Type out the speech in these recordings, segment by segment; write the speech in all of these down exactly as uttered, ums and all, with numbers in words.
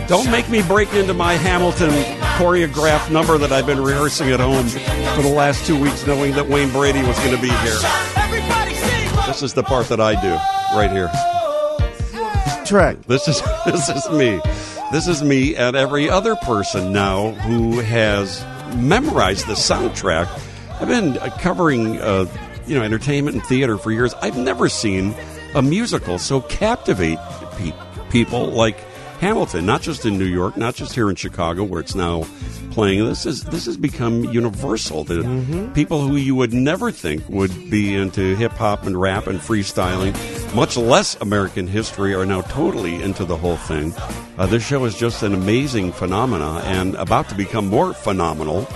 Don't make me break into my Hamilton choreographed number that I've been rehearsing at home for the last two weeks, knowing that Wayne Brady was going to be here. This is the part that I do right here. Track. This is this is me. This is me and every other person now who has memorized the soundtrack. I've been covering uh, you know entertainment and theater for years. I've never seen a musical so captivate pe- people like Hamilton, not just in New York, not just here in Chicago, where it's now playing. This is this has become universal. The mm-hmm. people who you would never think would be into hip hop and rap and freestyling, much less American history, are now totally into the whole thing. Uh, this show is just an amazing phenomena, and about to become more phenomenal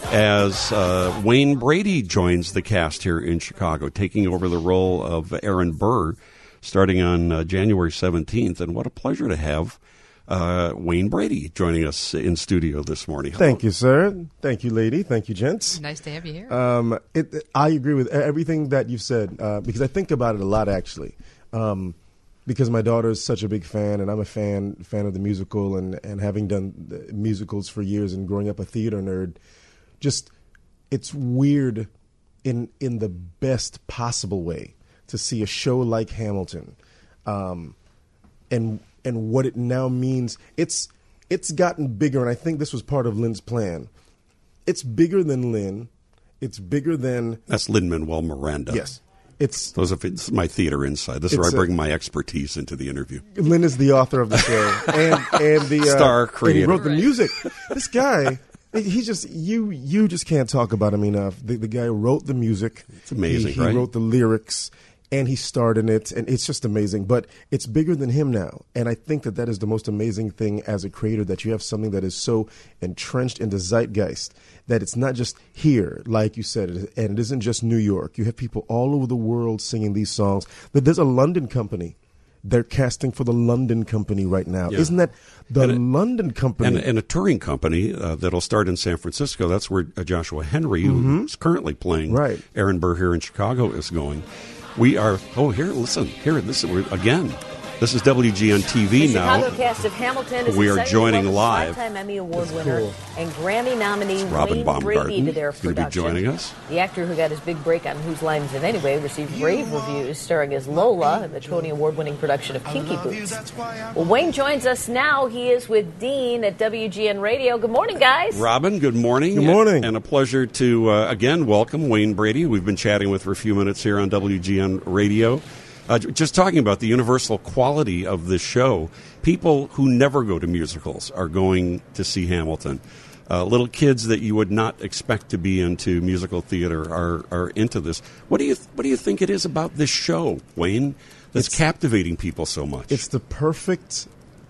as uh, Wayne Brady joins the cast here in Chicago, taking over the role of Aaron Burr, starting on uh, January seventeenth. And what a pleasure to have uh, Wayne Brady joining us in studio this morning. Hello. Thank you, sir. Thank you, lady. Thank you, gents. Nice to have you here. Um, it, I agree with everything that you've said uh, because I think about it a lot, actually. Um, because my daughter is such a big fan, and I'm a fan fan of the musical, and, and having done the musicals for years and growing up a theater nerd, just it's weird in in the best possible way to see a show like Hamilton, um, and and what it now means. It's it's gotten bigger, and I think this was part of Lin's plan. It's bigger than Lin. It's bigger than that's Lin-Manuel Miranda. Yes, it's those are it's my theater inside. This is where I bring a, my expertise into the interview. Lin is the author of the show and and the uh, star creator. And he wrote the right. music. This guy. He just you you just can't talk about him enough. The, the guy wrote the music. It's amazing, he, he right? He wrote the lyrics, and he starred in it, and it's just amazing. But it's bigger than him now, and I think that that is the most amazing thing as a creator, that you have something that is so entrenched in the zeitgeist that it's not just here, like you said, and it isn't just New York. You have people all over the world singing these songs. But there's a London company. They're casting for the London company right now. Yeah. Isn't that the and a, London company? And, and a touring company uh, that'll start in San Francisco. That's where uh, Joshua Henry, mm-hmm. who's currently playing right. Aaron Burr here in Chicago, is going. We are, oh, here, listen, here, this is, we're, again, this is W G N T V the now. Chicago cast of Hamilton is we are joining live. Five-time Emmy Award That's winner cool. and Grammy nominee Robin Wayne Baumgarten Brady to their is going to be production. joining us. The actor who got his big break on Whose Line Is It Anyway received rave reviews, starring as Lola in the Tony Award-winning production of Kinky Boots. Well, Wayne joins us now. He is with Dean at W G N Radio. Good morning, guys. Robin, good morning. Good morning. And a pleasure to, uh, again, welcome Wayne Brady. We've been chatting with for a few minutes here on W G N Radio. Uh, just talking about the universal quality of this show. People who never go to musicals are going to see Hamilton. Uh, little kids that you would not expect to be into musical theater are, are into this. What do you What do you think it is about this show, Wayne, that's it's, captivating people so much? It's the perfect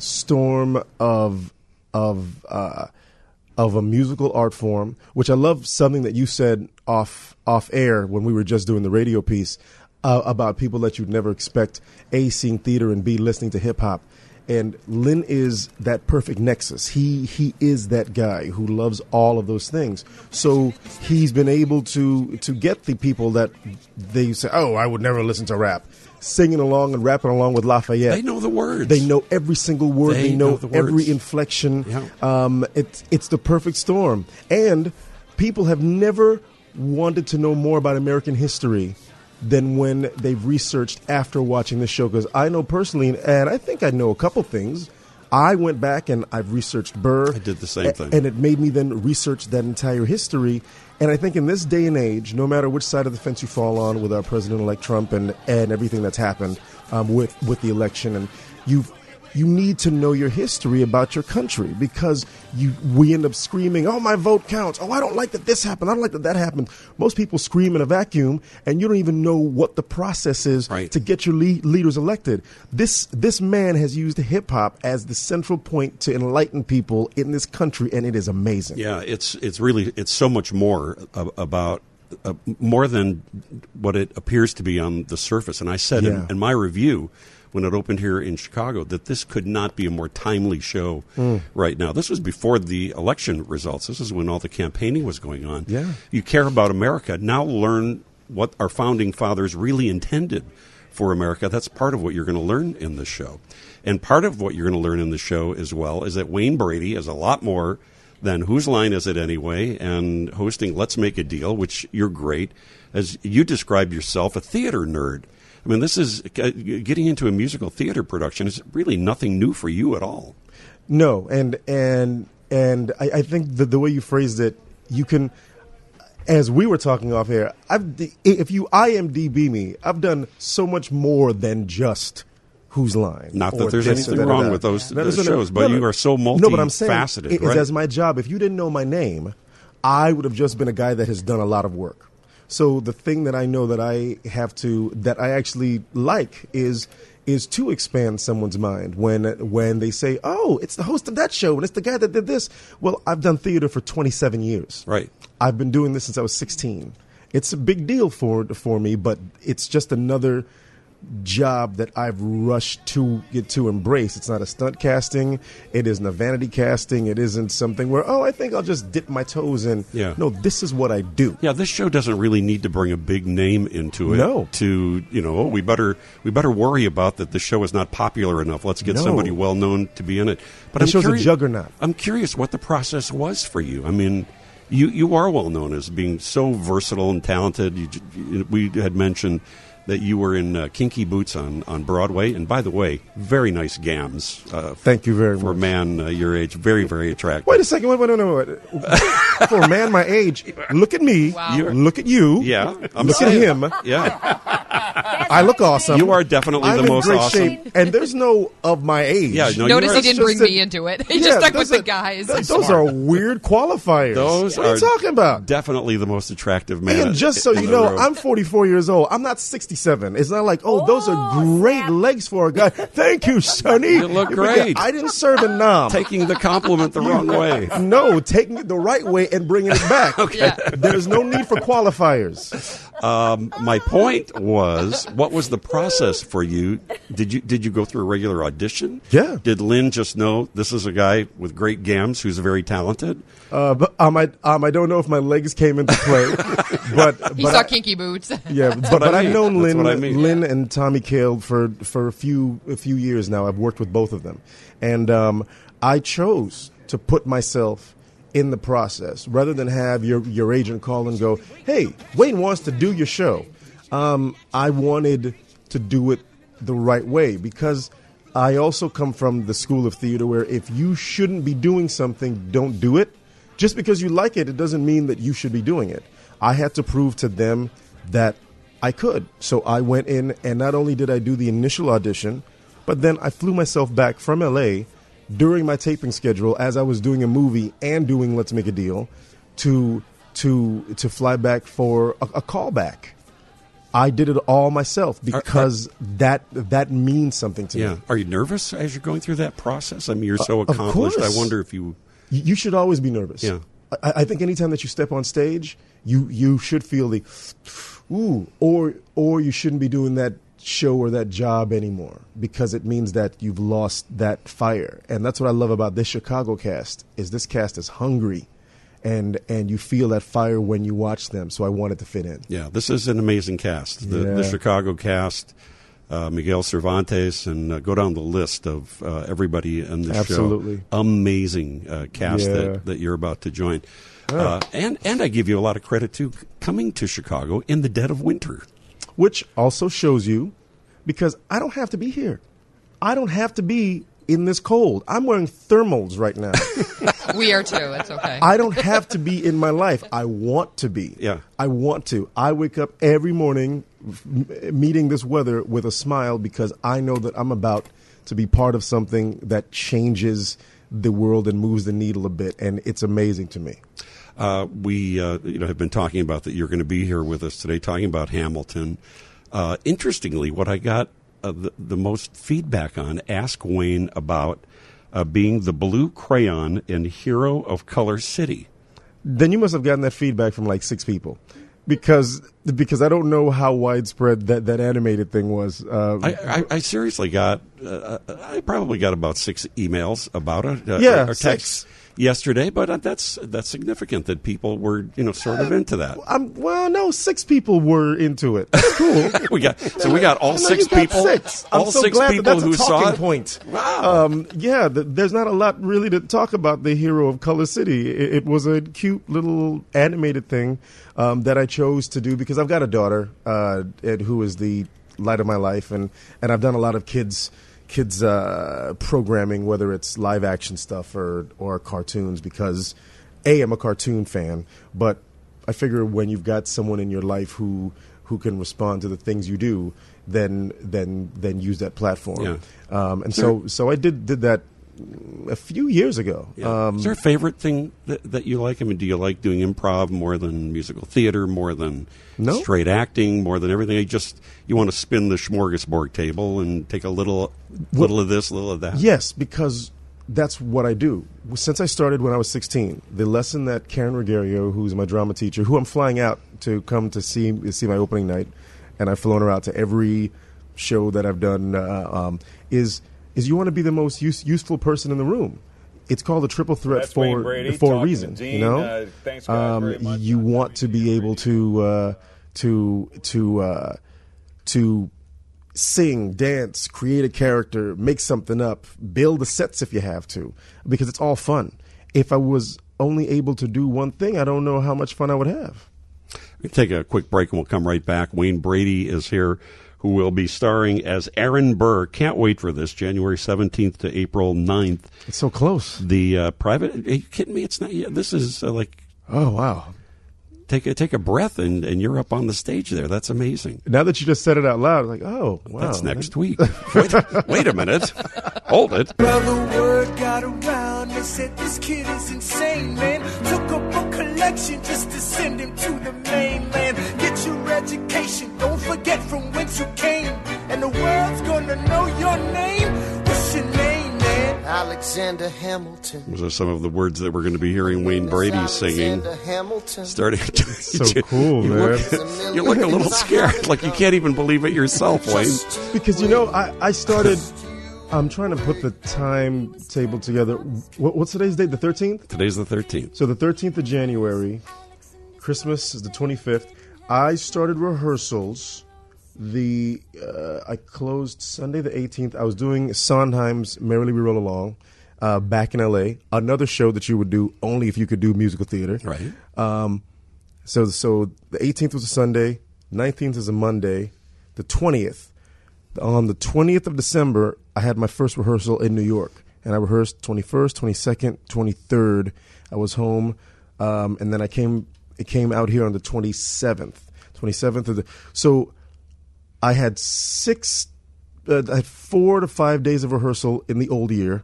storm of of uh, of a musical art form, which I love. Something that you said off off air when we were just doing the radio piece. Uh, about people that you'd never expect, A, seeing theater, and B, listening to hip-hop. And Lin is that perfect nexus. He he is that guy who loves all of those things. So he's been able to to get the people that they say, oh, I would never listen to rap, singing along and rapping along with Lafayette. They know the words. They know every single word. They They know, know the every words. inflection. Yeah. Um, it's it's the perfect storm. And people have never wanted to know more about American history than when they've researched after watching this show. Because I know personally, and I think I know a couple things. I went back and I've researched Burr. I did the same a- thing. And it made me then research that entire history. And I think in this day and age, no matter which side of the fence you fall on with our President-elect Trump and, and everything that's happened um, with, with the election, and you've you need to know your history about your country, because you we end up screaming, oh, my vote counts. Oh, I don't like that this happened. I don't like that that happened. Most people scream in a vacuum, and you don't even know what the process is right. to get your le- leaders elected. This this man has used hip-hop as the central point to enlighten people in this country, and it is amazing. Yeah, it's it's really, it's so much more uh, about, uh, more than what it appears to be on the surface. And I said Yeah. in, in my review, when it opened here in Chicago, that this could not be a more timely show mm. right now. This was before the election results. This is when all the campaigning was going on. Yeah. You care about America. Now learn what our founding fathers really intended for America. That's part of what you're going to learn in this show. And part of what you're going to learn in the show as well is that Wayne Brady is a lot more than Whose Line Is It Anyway and hosting Let's Make a Deal, which you're great. As you describe yourself, a theater nerd. I mean, this is uh, getting into a musical theater production is really nothing new for you at all. No, and and and I, I think the, the way you phrased it, you can, as we were talking off here, I've, if you I M D B me, I've done so much more than just Whose Line. Not that there's anything wrong that. with those, no, those no, no, shows, no, but no, you are so multifaceted. No, but I'm saying, it, right? as my job, if you didn't know my name, I would have just been a guy that has done a lot of work. So the thing that I know that I have to, that I actually like is is to expand someone's mind when when they say, oh, it's the host of that show and it's the guy that did this. Well, I've done theater for twenty-seven years. Right. I've been doing this since I was sixteen. It's a big deal for for me, but it's just another job that I've rushed to get to embrace. It's not a stunt casting. It isn't a vanity casting. It isn't something where, oh, I think I'll just dip my toes in. Yeah. No, this is what I do. Yeah, this show doesn't really need to bring a big name into it. No. To, you know, we better we better worry about that the show is not popular enough. Let's get No. somebody well known to be in it. But The I'm show's curious, a juggernaut. I'm curious what the process was for you. I mean, you you are well known as being so versatile and talented. You, you, we had mentioned that you were in uh, Kinky Boots on, on Broadway. And by the way, very nice gams. Uh, Thank you very for much. a man uh, your age. Very, very attractive. Wait a second. Wait, wait, no, no, wait. For a man my age, look at me. Wow. You're- Look at you. Yeah. I'm Look saying. at him. Yeah. I look awesome. You are definitely I'm the in most great awesome. shape, and there's no of my age. Yeah, no, Notice you he are- didn't just bring a- me into it. He Yeah, just stuck with those the are- guys. th- those are weird qualifiers. Those what are, are you talking about? Definitely the most attractive man. And just so in you the know, room. I'm forty-four years old. I'm not sixty-seven. It's not like, oh, those are great legs for a guy. Thank you, Sonny. You look great. I didn't serve in Nam. taking the compliment the wrong way. No, taking it the right way and bringing it back. Yeah. There's no need for qualifiers. Um, my point was, what was the process for you? Did you did you go through a regular audition? Yeah. Did Lynn just know this is a guy with great gams who's very talented? Uh, but um, I, um, I don't know if my legs came into play, but He but saw I- Kinky Boots. Yeah, but, what but I I've mean. known That's Lynn, what I mean. Lynn and Tommy Cale for for a few a few years now. I've worked with both of them, and um, I chose to put myself in the process rather than have your your agent call and go, "Hey, Wayne wants to do your show." Um, I wanted to do it the right way because I also come from the school of theater where if you shouldn't be doing something, don't do it. Just because you like it, it doesn't mean that you should be doing it. I had to prove to them that I could. So I went in, and not only did I do the initial audition, but then I flew myself back from L A during my taping schedule as I was doing a movie and doing Let's Make a Deal to to to fly back for a, a callback. I did it all myself because are, are, that that means something to yeah. me. Are you nervous as you're going through that process? I mean, you're so Uh, of accomplished. I course. wonder if you... You you should always be nervous. Yeah. I, I think anytime that you step on stage, you you should feel the, ooh, or or you shouldn't be doing that show or that job anymore because it means that you've lost that fire. And that's what I love about this Chicago cast is this cast is hungry, and and you feel that fire when you watch them. So I wanted to fit in. Yeah, this is an amazing cast. The, Yeah. the Chicago cast, uh, Miguel Cervantes, and uh, go down the list of uh, everybody in the Absolutely. show. Amazing uh, cast Yeah. that, that you're about to join. Uh, and, and I give you a lot of credit, too, coming to Chicago in the dead of winter. Which also shows you, because I don't have to be here. I don't have to be in this cold. I'm wearing thermals right now. We are too. It's okay. I don't have to be in my life. I want to be. Yeah. I want to. I wake up every morning m- meeting this weather with a smile because I know that I'm about to be part of something that changes the world and moves the needle a bit, and it's amazing to me. Uh, we uh, you know have been talking about that you're going to be here with us today, talking about Hamilton. Uh, interestingly, what I got uh, the, the most feedback on, ask Wayne about uh, being the blue crayon in Hero of Color City. Then you must have gotten that feedback from like six people. Because because I don't know how widespread that, that animated thing was. Uh, I, I, I seriously got, uh, I probably got about six emails about it. Uh, Yeah, or six. texts. yesterday, but uh, that's that's significant that people were, you know, sort of into that. I'm, well, no, six people were into it. That's cool. we got so we got all no, six you got people. Six. I'm all so six glad people that that's who a talking saw it. Point. Wow. Um, yeah, th- there's not a lot really to talk about the hero of Color City. It, it was a cute little animated thing um, that I chose to do because I've got a daughter uh, Ed, who is the light of my life, and, and I've done a lot of kids. kids uh, programming, whether it's live action stuff or, or cartoons, because A, I'm a cartoon fan, but I figure when you've got someone in your life who who can respond to the things you do, then then then use that platform. Yeah. Um, and Sure. so so I did did that a few years ago. Yeah. Um, Is there a favorite thing that, that you like? I mean, do you like doing improv more than musical theater, more than No. straight acting, more than everything? You just you want to spin the smorgasbord table and take a little, little of this, little of that. Yes, because that's what I do. Since I started when I was sixteen, the lesson that Karen Ruggiero, who's my drama teacher, who I'm flying out to come to see see my opening night, and I've flown her out to every show that I've done, uh, um, is is you want to be the most use, useful person in the room. It's called a triple threat That's for Wayne Brady, for a talking reason. to Dean. You know, Uh, thanks, guys, um, very much. you want to be able to uh, to to uh, to sing, dance, create a character, make something up, build the sets if you have to, because it's all fun. If I was only able to do one thing, I don't know how much fun I would have. We'll take a quick break and we'll come right back. Wayne Brady is here, who will be starring as Aaron Burr. Can't wait for this, January seventeenth to April ninth. It's so close. The uh, private, are you kidding me? It's not, yeah, this is uh, like, Oh, wow. take a, take a breath and, and you're up on the stage there. That's amazing. Now that you just said it out loud, like, oh, wow. That's next week. Wait, wait a minute. Hold it. Well, the word got around. They said this kid is insane, man. Took up a collection just to send him to the mainland. Get your education. Don't forget from whence you came. And the world's gonna know your name. What's your name, man? Alexander Hamilton. Those are some of the words that we're going to be hearing Wayne Brady singing. Alexander Hamilton. Starting. So cool, you man. Look, you look a little scared, like you can't even believe it yourself, Wayne. Because, you know, I, I started, I'm trying to put the timetable together. What, what's today's date? The thirteenth? Today's the thirteenth. So the thirteenth of January, Christmas is the twenty-fifth. I started rehearsals. The uh, I closed Sunday the eighteenth. I was doing Sondheim's Merrily We Roll Along uh, back in L A. Another show that you would do only if you could do musical theater. Right. Um, so so the eighteenth was a Sunday. nineteenth is a Monday. The twentieth. On the twentieth of December, I had my first rehearsal in New York. And I rehearsed twenty-first, twenty-second, twenty-third. I was home. Um, and then I came it came out here on the twenty-seventh. twenty-seventh of the so I had six, uh, I had four to five days of rehearsal in the old year,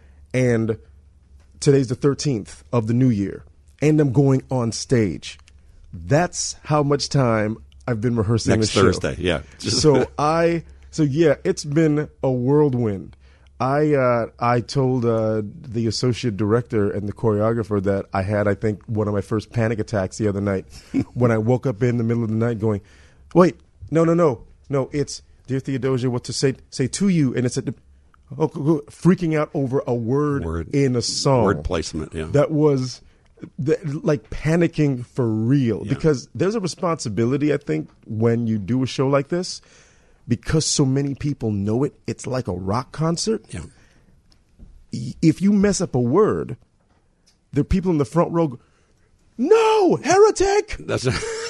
and today's the thirteenth of the new year, and I'm going on stage. That's how much time I've been rehearsing Next the show. Thursday, yeah. So I, so yeah, it's been a whirlwind. I uh, I told uh, the associate director and the choreographer that I had, I think, one of my first panic attacks the other night when I woke up in the middle of the night going, wait, no, no, no. No, it's, dear Theodosia, what to say say to you, and it's a, oh, freaking out over a word, Word. in a song. Word placement, yeah. That was the, like panicking for real, Yeah. because there's a responsibility, I think, when you do a show like this, because so many people know it. It's like a rock concert. Yeah. If you mess up a word, there are people in the front row go, no, heretic! That's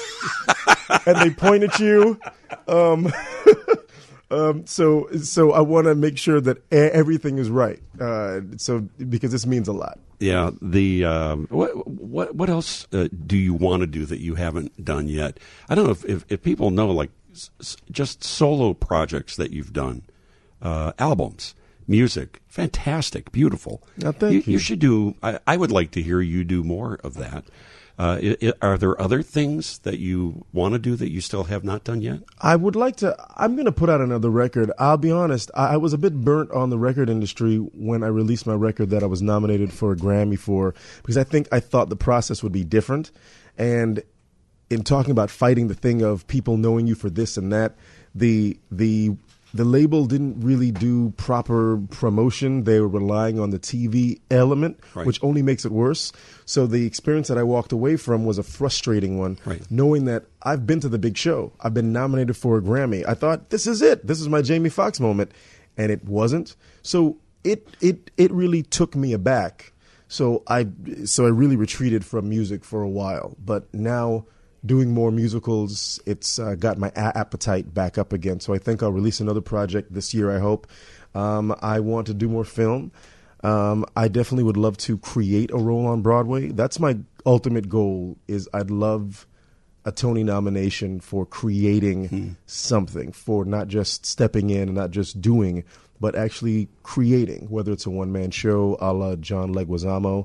And they point at you. Um, um, so, so I want to make sure that e- everything is right. Uh, so, because this means a lot. Yeah, the um, what what what else uh, do you want to do that you haven't done yet? I don't know if if, if people know, like s- s- just solo projects that you've done, uh, albums, music, fantastic, beautiful. Oh, thank you. You should do. I, I would like to hear you do more of that. Uh, i i are there other things that you want to do that you still have not done yet? I would like to. I'm going to put out another record. I'll be honest. I, I was a bit burnt on the record industry when I released my record that I was nominated for a Grammy for, because I think I thought the process would be different. And in talking about fighting the thing of people knowing you for this and that, the the the label didn't really do proper promotion. They were relying on the T V element, Right. which only makes it worse. So the experience that I walked away from was a frustrating one, Right. knowing that I've been to the big show. I've been nominated for a Grammy. I thought, this is it. This is my Jamie Foxx moment. And it wasn't. So it it it really took me aback. So I so I really retreated from music for a while. But now, doing more musicals, it's uh, got my a- appetite back up again. So I think I'll release another project this year, I hope. Um, I want to do more film. Um, I definitely would love to create a role on Broadway. That's my ultimate goal, is I'd love a Tony nomination for creating hmm. something, for not just stepping in and not just doing, but actually creating, whether it's a one-man show a la John Leguizamo,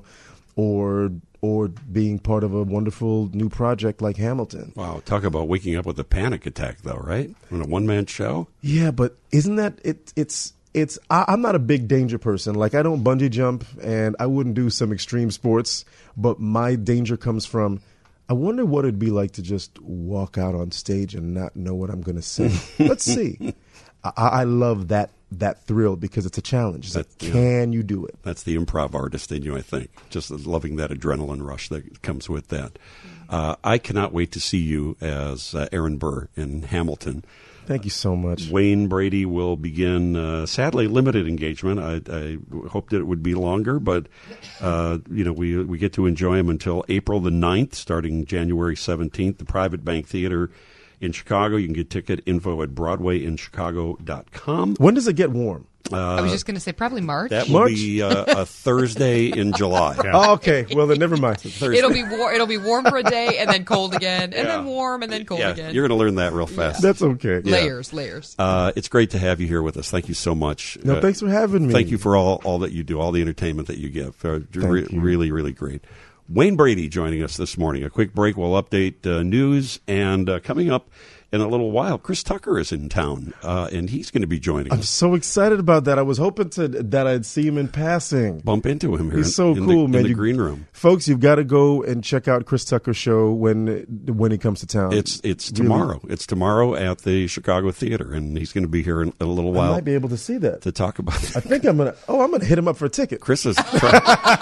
or or being part of a wonderful new project like Hamilton. Wow, talk about waking up with a panic attack, though, right? On a one-man show? Yeah, but isn't that, it? it's, it's, I, I'm not a big danger person. Like, I don't bungee jump, and I wouldn't do some extreme sports, but my danger comes from, I wonder what it'd be like to just walk out on stage and not know what I'm going to say. Let's see. I, I love that that thrill because it's a challenge. It's That- like, can you do it? That's the improv artist in you, I think. Just loving that adrenaline rush that comes with that. Uh, I cannot wait to see you as uh, Aaron Burr in Hamilton. Thank you so much. Wayne Brady will begin, uh, sadly, limited engagement. I, I hoped that it would be longer, but uh, you know, we we get to enjoy him until April the ninth, starting January seventeenth, the Private Bank Theater in Chicago. You can get ticket info at broadway in chicago dot com. When does it get warm? I was just going to say probably March. That will March? be uh, a Thursday in July. Oh, okay. Well, then never mind. Thursday. It'll be war- it'll be warm for a day and then cold again and Yeah. then warm and then cold yeah, again. You're going to learn that real fast. That's okay. layers, layers. Uh, it's great to have you here with us. Thank you so much. No, Uh, thanks for having me. Thank you for all, all that you do, all the entertainment that you give. Uh, re- you. Really, really great. Wayne Brady joining us this morning. A quick break. We'll update uh, news. And uh, coming up in a little while, Chris Tucker is in town, uh, and he's going to be joining I'm us. so excited about that. I was hoping to that I'd see him in passing. Bump into him here He's in, so in cool, the, man. in the You- green room. Folks, you've got to go and check out Chris Tucker's show when when he comes to town. It's it's Really. tomorrow. It's tomorrow at the Chicago Theater, and he's going to be here in, in a little I while might be able to see that. to talk about I it. think I'm gonna. Oh, I'm gonna hit him up for a ticket. Chris is trying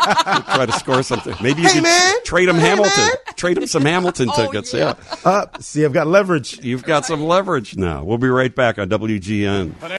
try to score something. Maybe you Hey, could man. trade him Hey, Hamilton. man. Trade him some Hamilton Oh, tickets. yeah. yeah. Uh, see, I've got leverage. You've got some leverage now. We'll be right back on W G N.